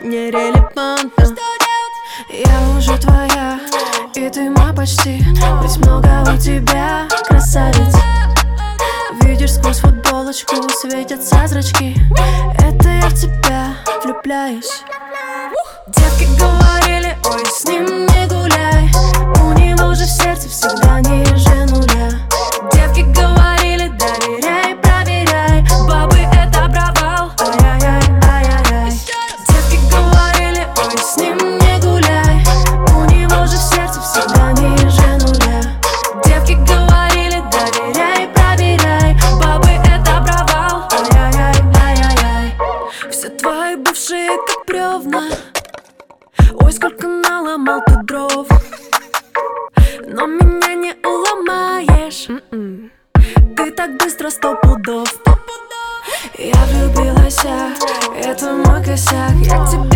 нерелевантно. Я уже твоя, и ты мой почти. Ведь много у тебя красавиц. Видишь, сквозь футболочку светятся зрачки. Это я в тебя влюбляюсь. Девки говорили, ой, с ним не гуляй. У него же в сердце всегда ниже нуля. Девки говорили, доверяй, проверяй. Бабы это провал, ай-яй-яй, ай-яй-яй. Девки говорили, ой, с ним не гуляй. У него же в сердце всегда ниже нуля. Девки говорили, доверяй, проверяй. Бабы это провал, ай-яй-яй, ай-яй-яй. Все твои бывшие как бревна. Ой, сколько наломал ты дров, но меня не уломаешь. Ты так быстро 100 пудов. Я влюбилась, это мой косяк. Я к тебе